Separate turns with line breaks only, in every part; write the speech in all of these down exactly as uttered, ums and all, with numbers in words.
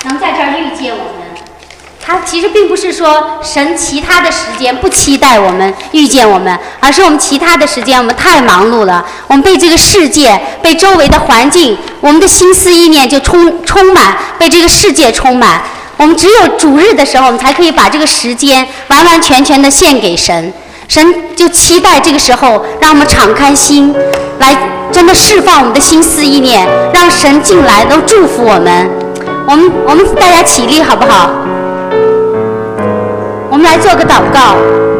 能在这儿遇见我们。他其实并不是说神其他的时间不期待我们遇见我们，而是我们其他的时间我们太忙碌了，我们被这个世界、被周围的环境，我们的心思意念就充充满，被这个世界充满。我们只有主日的时候，我们才可以把这个时间完完全全的献给神。神就期待这个时候，让我们敞开心，来真的释放我们的心思意念，让神进来都祝福我们。我们我们大家起立好不好？我们来做个祷告。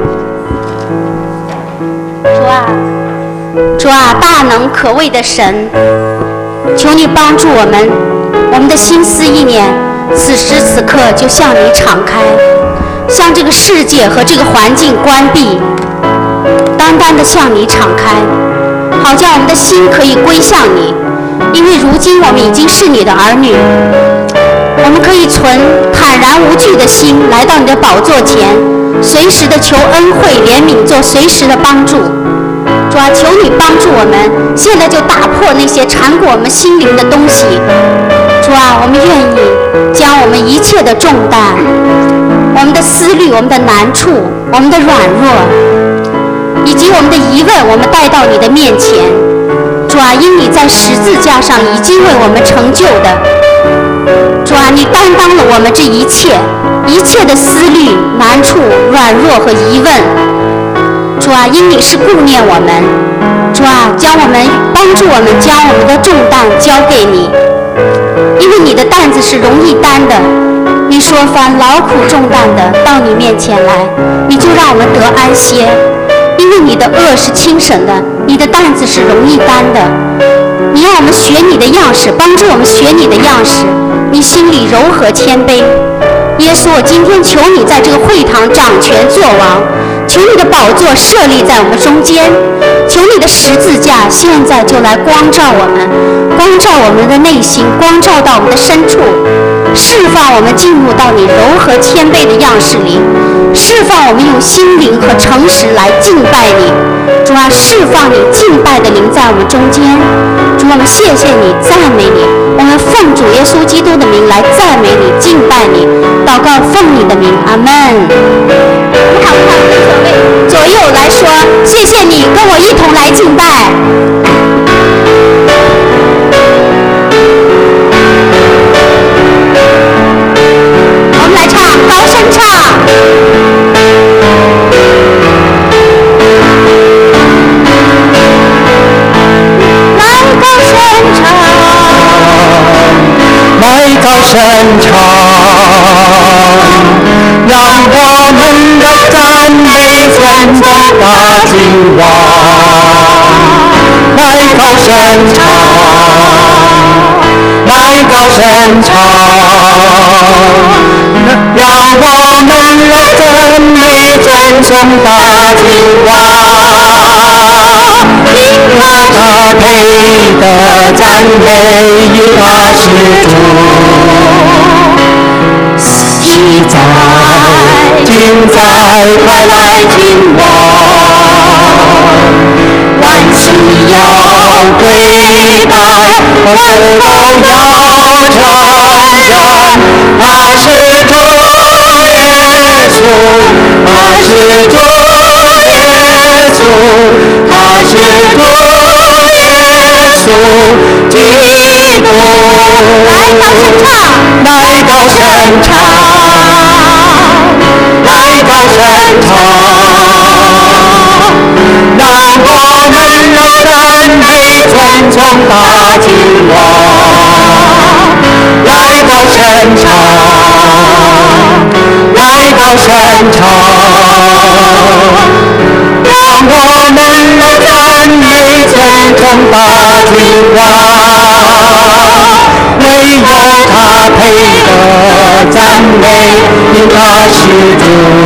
主啊，主啊，大能可畏的神，求你帮助我们，我们的心思意念此时此刻就向你敞开，向这个世界和这个环境关闭，单单的向你敞开，好叫我们的心可以归向你。因为如今我们已经是你的儿女，我们可以存坦然无惧的心来到你的宝座前，随时的求恩惠怜悯，做随时的帮助。主啊，求你帮助我们，现在就打破那些缠裹我们心灵的东西。主啊，我们愿意将我们一切的重担、我们的思虑、我们的难处、我们的软弱，以及我们的疑问，我们带到你的面前。主啊，因你在十字架上已经为我们成就的，主啊，你担当了我们这一切一切的思虑、难处、软弱和疑问。主啊，因你是顾念我们，主啊，将我们帮助我们将我们的重担交给你，因为你的担子是容易担的。你说凡劳苦重担的到你面前来，你就让我们得安歇。因为你的恶是轻省的，你的担子是容易担的。你让我们学你的样式，帮助我们学你的样式。你心里柔和谦卑。耶稣，我今天求你在这个会堂掌权作王，求你的宝座设立在我们中间，求你的十字架现在就来光照我们，光照我们的内心，光照到我们的深处，释放我们进入到你柔和谦卑的样式里，释放我们用心灵和诚实来敬拜你。主啊，释放你敬拜的灵在我们中间。主，我们谢谢你，赞美你，我们奉主耶稣基督的名来赞美你，敬拜你，祷告奉你的名，阿门。我们好不好跟左位左右来说，谢谢你跟我一同来敬拜。我们来唱，高声唱。
来到山场，让我们的赞美传到大君王。来到山场，来到山场，让我们的赞美传送大君王。因他他配的赞美与他是主，喜在今在快来听我，万事要归拜，万都要传染，他是主耶稣，他是主耶稣，他是主耶稣基督。来到山场，来到山场，让我们的赞美传从大君王。来到山场，来到山场，让我们的赞美传从大君王。唯有他配的赞美，因他是主。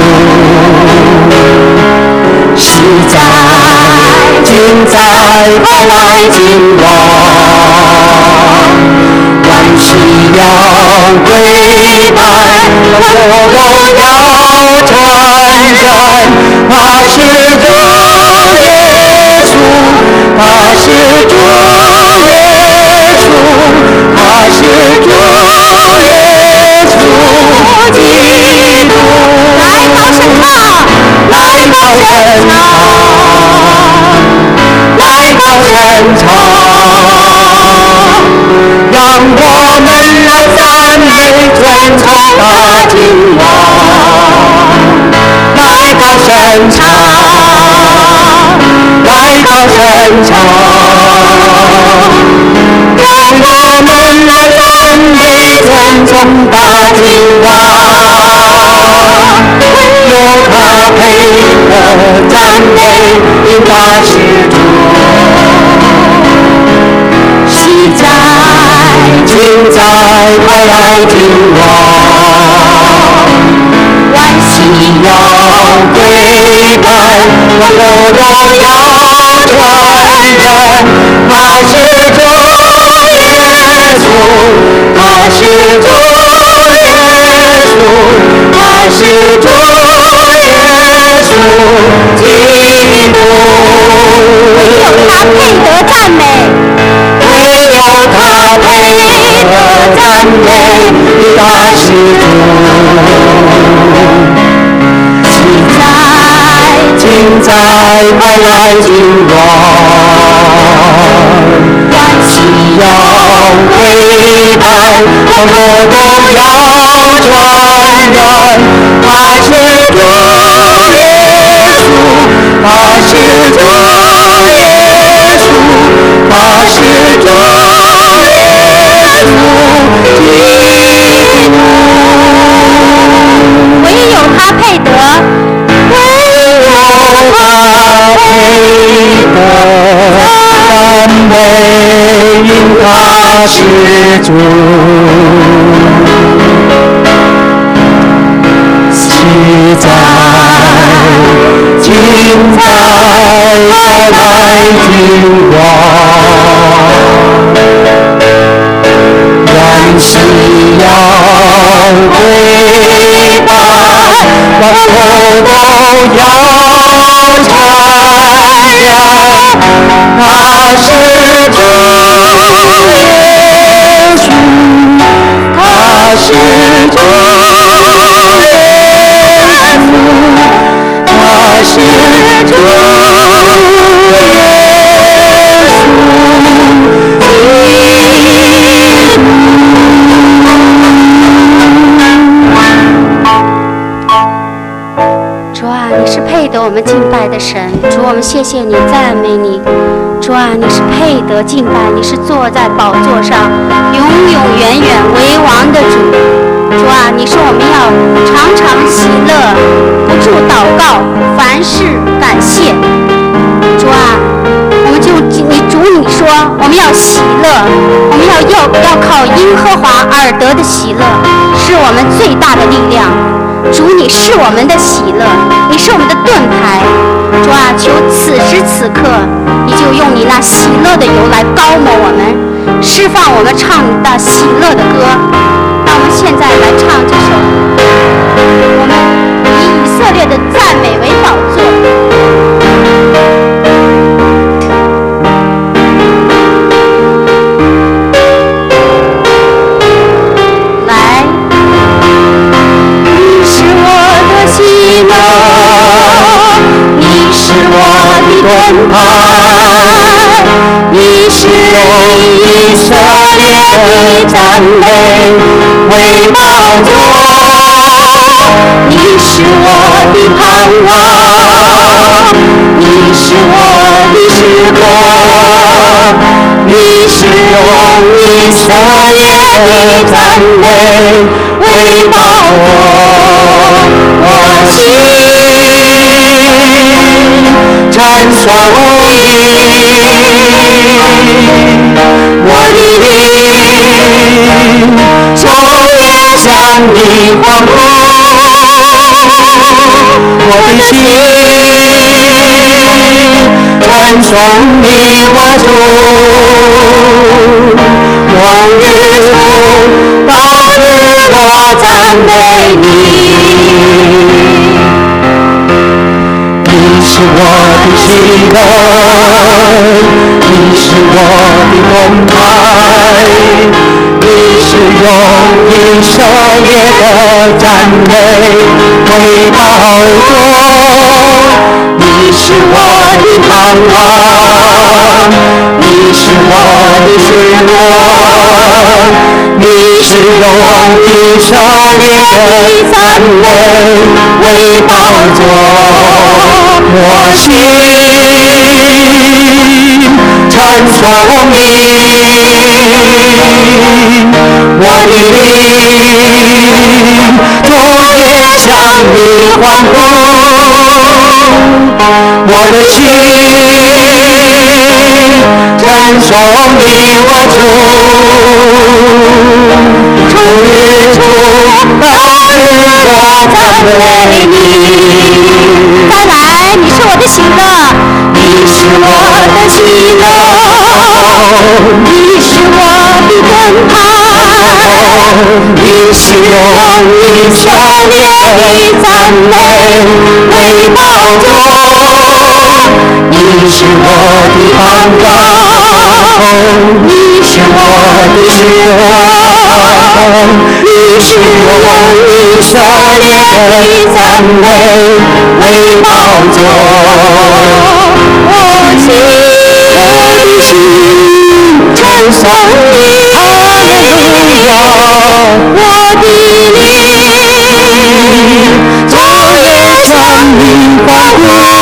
实在今在快来君王，万事要归拜，万国都要传染。他是主耶稣，他是主耶稣，他是主耶尊崇大君王，来到圣场，来到圣场，让我们来赞美尊崇大君王，唯有他配得赞美应他是主。喜在今在快来君王，万喜要归拜，万国都要传人，他是主耶稣，他是主耶稣，他是主耶稣基督，
唯有他配得赞美。
唯有他配得赞美，他是主。现在，今在快来君王，万喜要归拜，万国都要传人，他是主耶稣，他是主耶稣，他是主耶稣基督，
唯有他配得，
唯有他配得赞美，因他是主。喜在今在快来君王，万喜要归拜，万国都要传人，他是主耶稣，他是主耶稣，他是主耶
主啊，你是配得我们敬拜的神。主，我们谢谢你，赞美你。主啊，你是配得敬拜，你是坐在宝座上永永远远为王的主。主啊，你说我们要常常喜乐，不住祷告，凡事感谢。主啊，我们就你主你说我们要喜乐，我们要要要靠耶和华而得的喜乐，是我们最大的力量。主，你是我们的喜乐，你是我们的盾牌。主啊，求此时此刻，你就用你那喜乐的油来膏抹我们，释放我们唱你的喜乐的歌。那我们现在来唱这首我们以以色列的赞美为宝座。
盾牌，你是用以色列的赞美为宝座，你是我的盼望，你是我的诗歌，你是用以色列的赞美为宝座，我心찬송你，我的灵昼夜向你欢呼，我的心찬송你我主，往日出到日落赞美你。你是我的喜乐，你是我的盾牌，你是用以色列的赞美为宝座，你是我的盼望，你是我的失落，你是用以色列的赞美为宝座，我心称颂你，我的灵终夜向你欢呼，我的心称颂你我主，从日出到日落赞美你。
再来，你是我的喜乐，
你是我的喜乐，
你是我的盾牌，
你是用以色列的赞美为宝座，你是我的膀胱，你是我的指望，你是用以色列的赞美为宝座，我心我的心称颂你，哈利路亚，我的灵昨夜向你欢呼，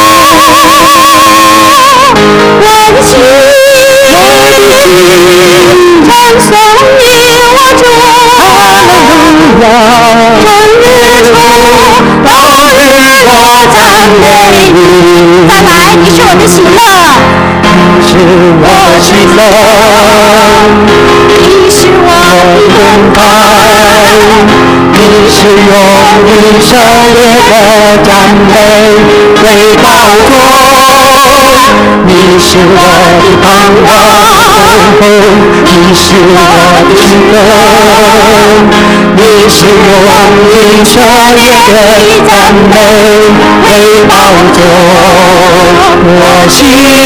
我心我的心称颂你我主，哈利路亚，从日出到日落赞美你。
再来，你是我的喜乐，
是我喜乐，
你是我的盾牌，
你是用以色列的赞美为宝座，你是我的膀胱，你是我的喜乐，你是用以色列的赞美为宝座，我心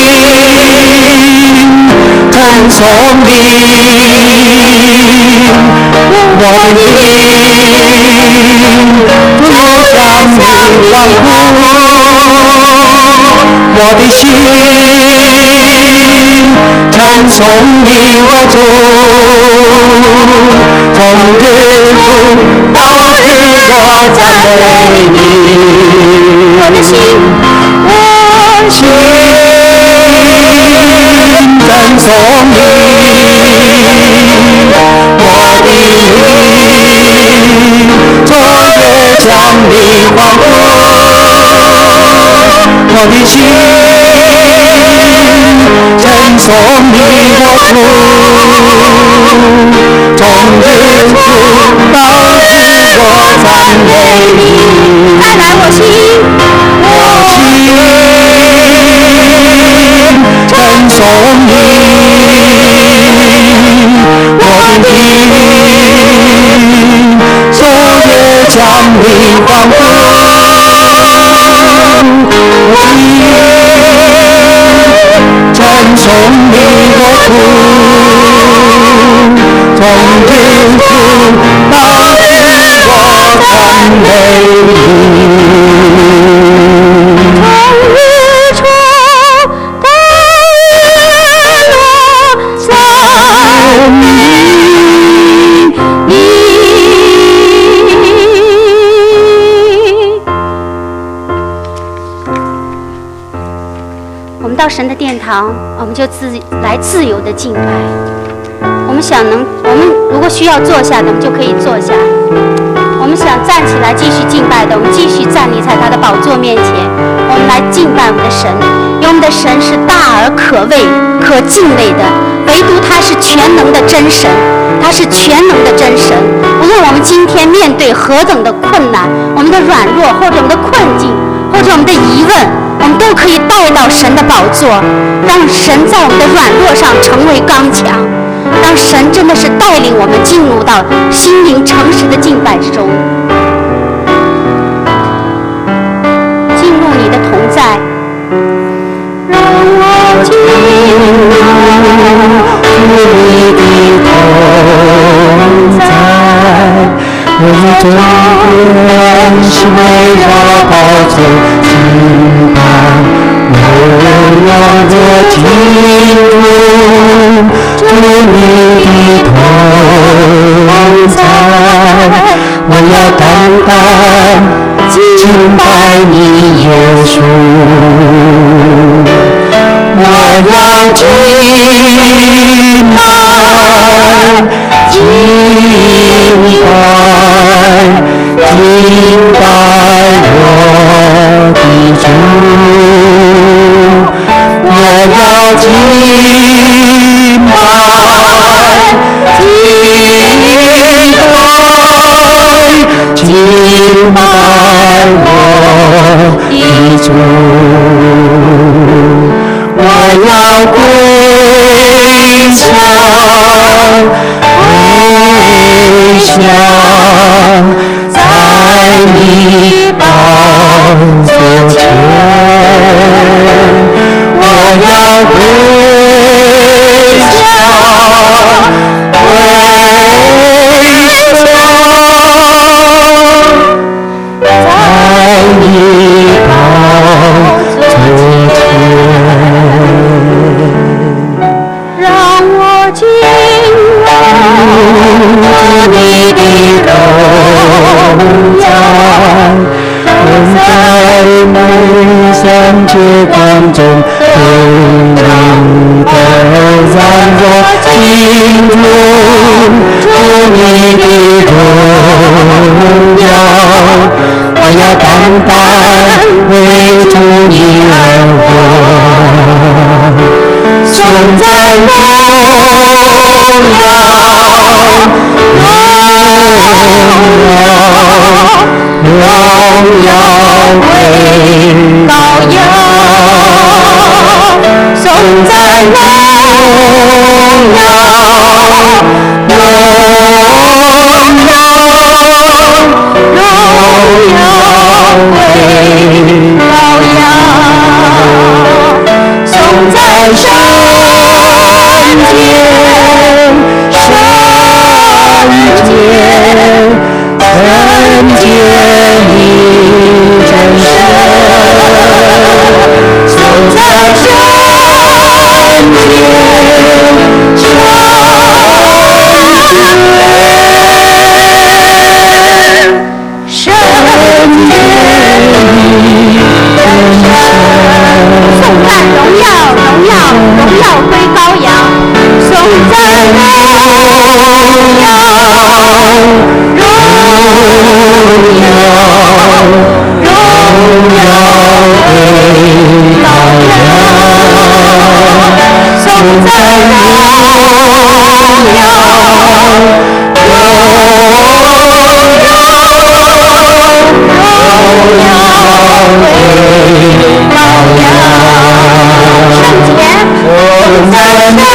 称颂你，我的灵不向你欢呼，我的心称颂你我主，从日出到日落赞美你，
我的心，
我心称颂你，我的灵昨夜向你欢呼，我的心称颂你我主，从日出到日落赞美你。
再来，我心，
我心称颂你，我的灵昨夜向你欢呼，我心称颂你我主，从日出到日落赞美你。
从日出到日落赞美你。我们到神的殿堂，我们就自来自由的敬拜。我们想能，我们如果需要坐下的，我们就可以坐下。我们想站起来继续敬拜的，我们继续站立在他的宝座面前，我们来敬拜我们的神。因为我们的神是大而可畏、可敬畏的，唯独他是全能的真神，他是全能的真神。无论我们今天面对何等的困难，我们的软弱，或者我们的困境，或者我们的疑问，我们都可以带到神的宝座，让神在我们的软弱上成为刚强，让神真的是带领我们进入到心灵诚实的敬拜之中，进入你的同在，让我进入
你的同在，我终点是围绕宝座敬拜，为要我进入主你的同在，我要单单敬拜你耶稣，我要敬拜敬拜敬拜我的主，我要敬拜敬拜敬拜我的主，我要归向归向在你宝座前，我要归向归向在你宝座前，
让我进入你的荣耀，
我在梦想之光中对你的让我进入主你的荣耀，我要单单为主你而活，颂赞荣耀荣耀荣耀归羔羊，颂赞荣耀荣耀荣耀归羔羊，颂赞圣洁圣洁圣洁你真神，颂赞圣洁圣洁圣洁你真神，颂赞荣耀荣耀荣耀归羔羊，颂赞荣耀荣耀荣耀归羔羊，颂赞荣耀荣耀荣耀归羔羊，圣洁颂赞圣洁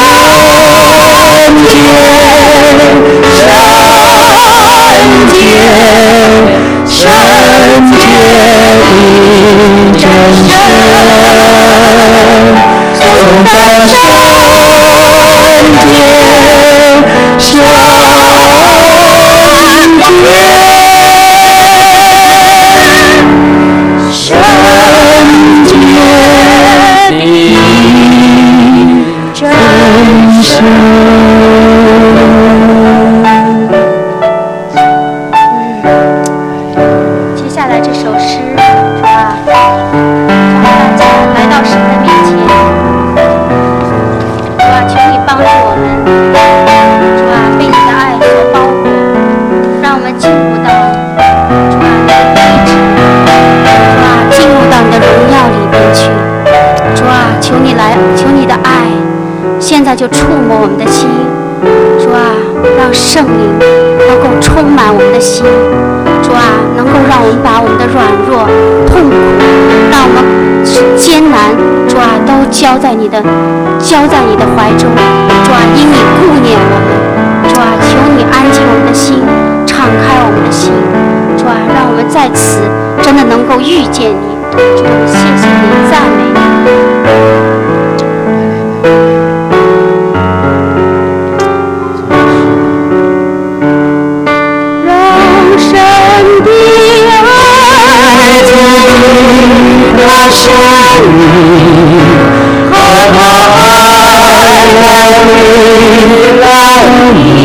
圣洁圣洁的真神，颂赞圣洁圣洁圣洁的真神。
接下来这首诗，是吧？让大家来到神的面前，是吧？求你帮助我们，是吧？被你的爱所包裹，让我们进入到，是吧？你的医治，是吧？进入到你的荣耀里边去，主啊，求你来，求你的爱，现在就触摸我们的心，主啊，让圣灵能够充满我们的心。主啊，能够让我们把我们的软弱、痛苦，让我们艰难，主啊，都交在你的，交在你的怀中。主啊，因你顾念我们，主啊，求你安静我们的心，敞开我们的心，主啊，让我们在此真的能够遇见你。主啊，谢谢你，赞美你。
那生命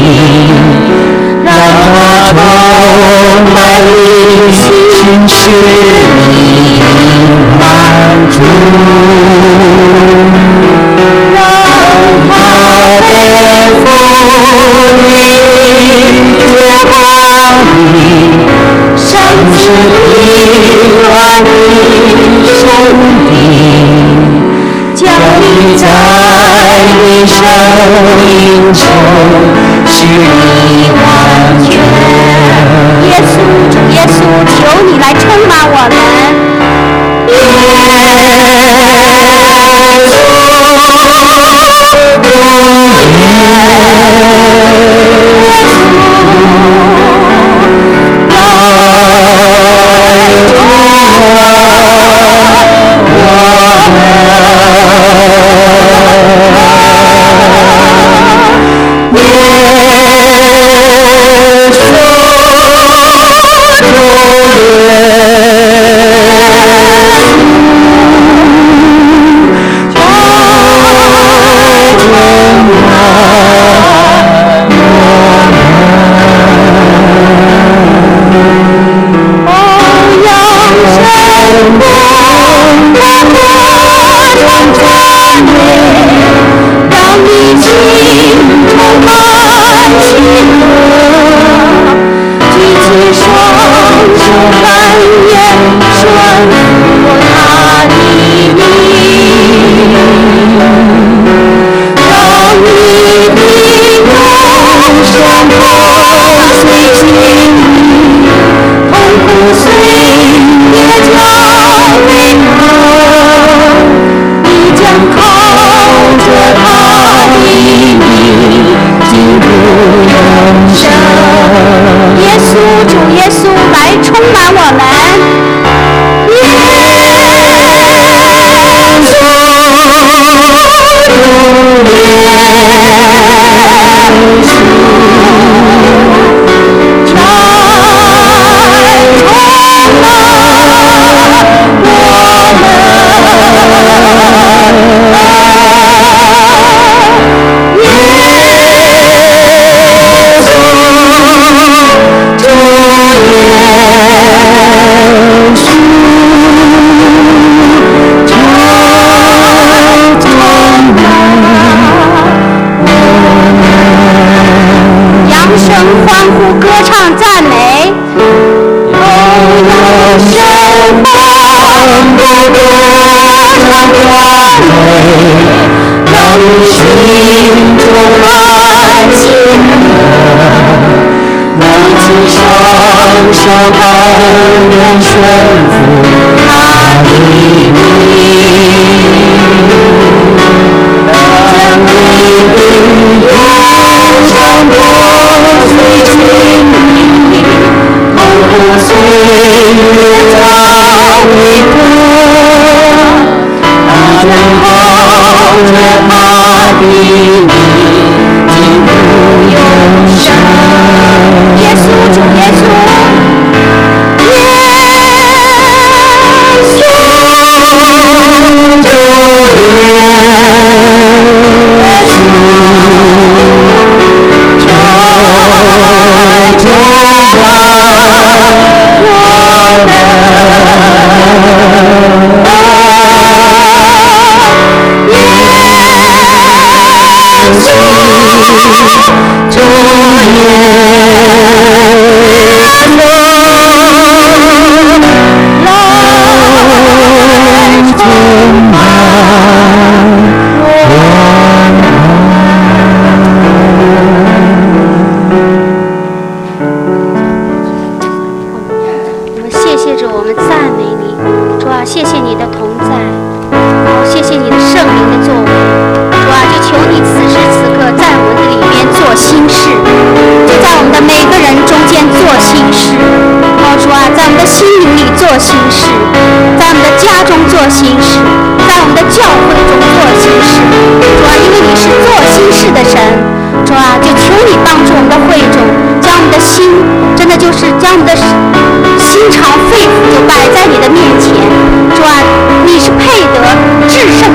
让它充满你心事里满足，让它的福音越光明，上至平安的生命，将你在你生命中使你完全。
耶稣，主耶稣，求你来充满我们。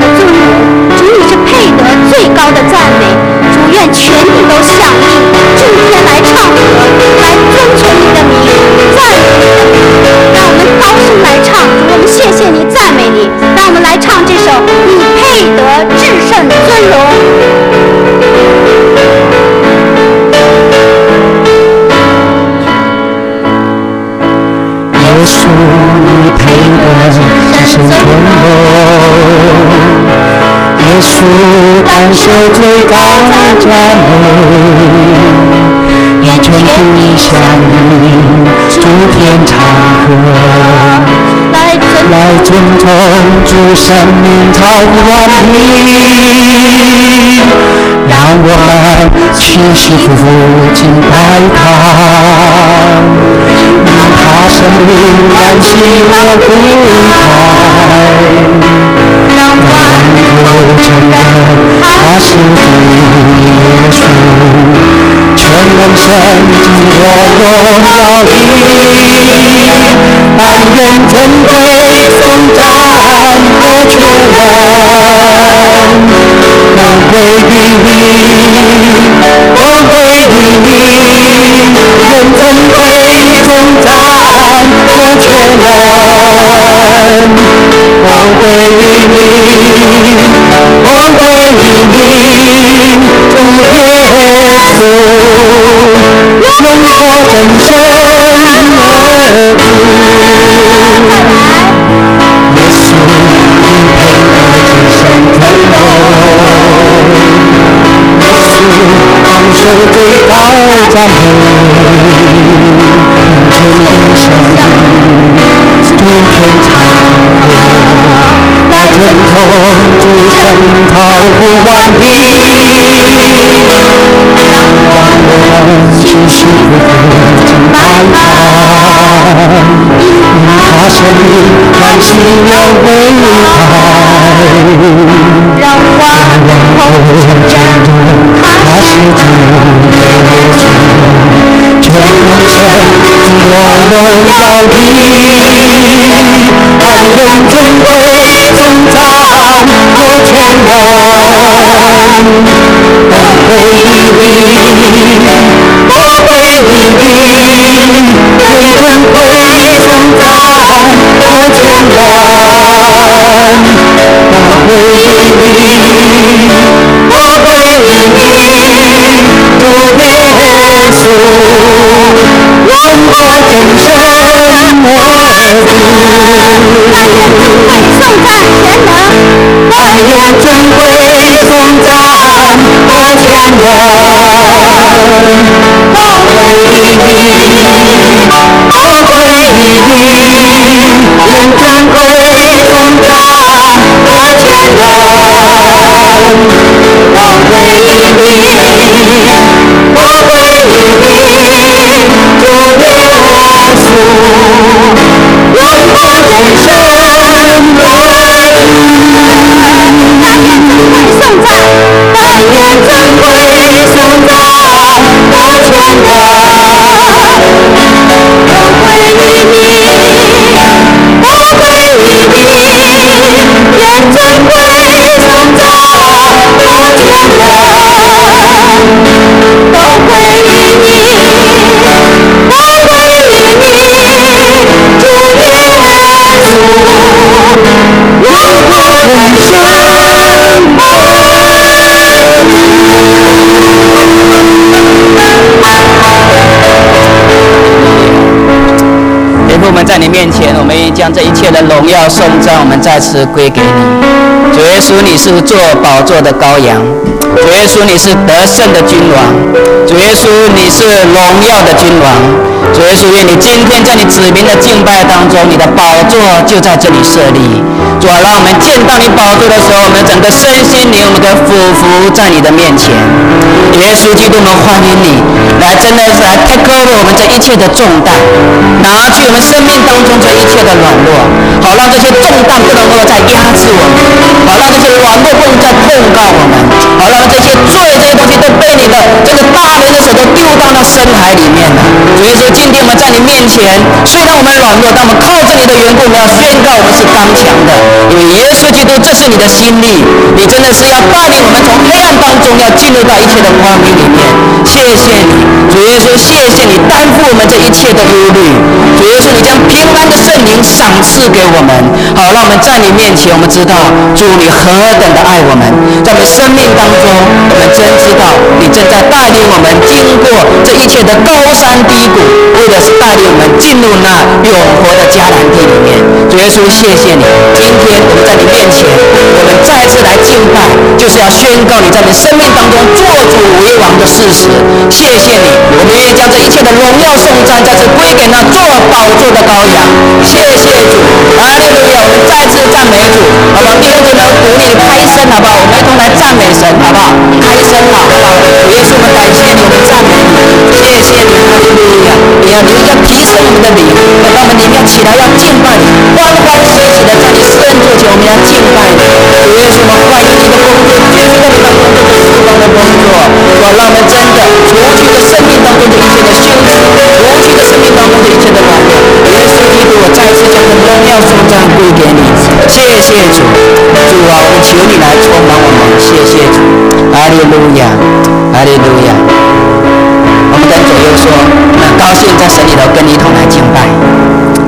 最高的赞美，主愿全地都响应，祝
你配得神圣尊荣。耶稣担受最高的赞美，愿全地响应诸天长河，来尊崇主生命超乎万民，让我们屈膝匍匐敬拜他，让他生命燃起我舞台，让万国承认他是主耶稣，全能神经我荣耀你，但愿尊贵颂赞和全能都归于你，都归于你，愿尊贵颂赞和全能都归于你，都归于你，主耶稣，永活真神的主。耶稣，你配得至圣尊荣。耶稣，昂首最高赞美，全地生诸天长河，来尊崇主神超乎万民，让我们屈膝匍匐敬拜他，他生命燃起了舞台，让万国承认他是主耶稣，全能神我荣耀你，但愿尊贵颂赞和全能都归于你，都归于你，愿尊贵颂赞和全能都归于你，都归于你，主耶稣，永活真神的主。但愿尊贵颂赞和全能都归于你，都归于你，愿尊贵颂赞和全能都归于你，都归于你，主耶稣，永活真神但愿尊贵颂赞和全能都归于你，都归于你，愿尊贵颂赞和全能都归于你，都归于你，主耶稣，永活真神。
天父，我们在你面前，我们将这一切的荣耀颂赞，我们再次归给你。主耶稣，你是坐宝座的羔羊；主耶稣，你是得胜的君王；主耶稣，你是荣耀的君王。主耶稣，愿你今天在你子民的敬拜当中，你的宝座就在这里设立。主啊，让我们见到你宝座的时候，我们整个身心灵，我们都俯伏在你的面前。耶稣基督，我们欢迎你来，真的是来 take over 我们这一切的重担，拿去我们生命当中这一切的软弱，好让这些重担不能够再压制我们，好让这些软弱不能再控告我们，好让这些罪这些东西都被你的这个大能的手都丢到那深海里面了。主耶稣，今天我们在你面前，虽然我们软弱，但我们靠着你的缘故，我们要宣告我们是刚强的，因为耶稣基督，这是你的心意，你真的是要带领我们从黑暗当中要进入到一切的光明里面。谢谢你，主耶稣，谢谢你担负我们这一切的忧虑。主耶稣，你将平安的圣灵赏赐给我们。好，让我们在你面前，我们知道主你何等的爱我们，在我们生命当中，我们真知道你正在带领我们经过这一切的高山低谷，为的是带领我们进入那永活的迦南地里面。主耶稣，谢谢你，今天我们在你面前，我们再次来敬拜，就是要宣告你在你生命当中做主为王的事实。谢谢你，我们愿意将这一切的荣耀颂赞再次归给那做宝座的羔羊。谢谢主，哈利路亚！我们再次赞美主，好不好？弟兄姐妹，鼓励你开声，好不好？我们一同来赞美神，好不好？开声好，好不好？主耶稣，我们感谢你，我们赞美你，谢谢你，哈利路亚！你要你要提升我们的灵，让我们灵要起来，要敬拜你，欢欢喜喜的在你施恩座前，我们要敬拜你。主耶稣，我们欢迎你的工作，继续在你的工作的时光的工作，主，让我们真的除去了生命当中的一切的羞耻，除去了生命当中的一切的软弱。耶稣基督，我再次将这荣耀颂赞归给你，谢谢主，主啊，我们求你来充满我们，谢谢主，哈利路亚，哈利路亚。我们跟左右说，很高兴在神里头跟你一同来敬拜。